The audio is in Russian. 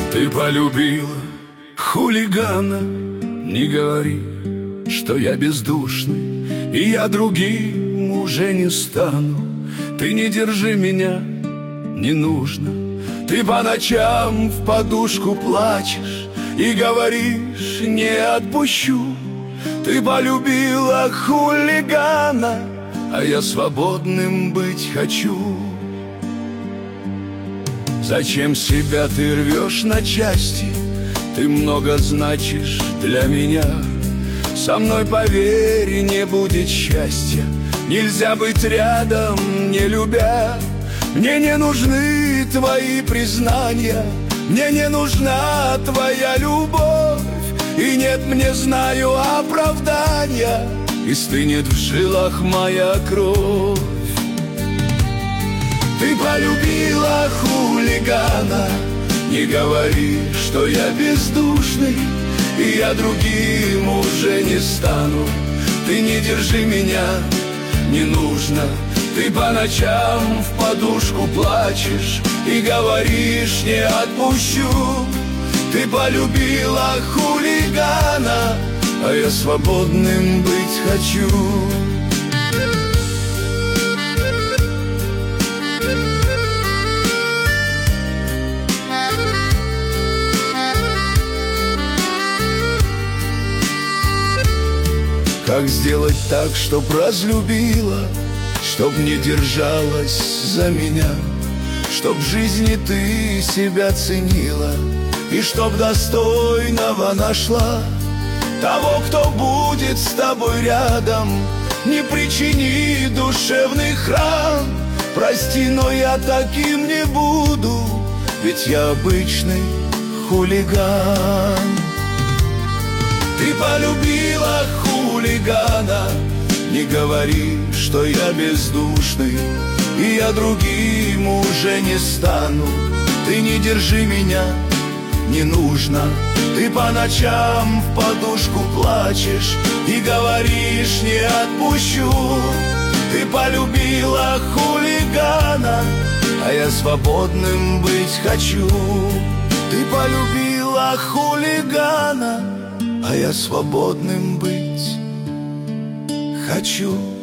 Ты полюбила хулигана, не говори, что я бездушный, и я другим уже не стану. Ты не держи меня, не нужно. Ты по ночам в подушку плачешь и говоришь: не отпущу. Ты полюбила хулигана, а я свободным быть хочу. Зачем себя ты рвешь на части? Ты много значишь для меня. Со мной, поверь, не будет счастья. Нельзя быть рядом, не любя. Мне не нужны твои признания, мне не нужна твоя любовь. И нет мне, знаю, оправдания, и стынет в жилах моя кровь. Ты полюбила хулигана, не говори, что я бездушный, и я другим уже не стану. Ты не держи меня, не нужно. Ты по ночам в подушку плачешь и говоришь: не отпущу. Ты полюбила хулигана, а я свободным быть хочу. Как сделать так, чтоб разлюбила, чтоб не держалась за меня, чтоб в жизни ты себя ценила, и чтоб достойного нашла того, кто будет с тобой рядом, не причини душевных ран. Прости, но я таким не буду, ведь я обычный хулиган. Ты полюбила хулигана, не говори, что я бездушный, и я другим уже не стану. Ты не держи меня, не нужно. Ты по ночам в подушку плачешь и говоришь: не отпущу. Ты полюбила хулигана, а я свободным быть хочу. Ты полюбила хулигана, а я свободным быть хочу.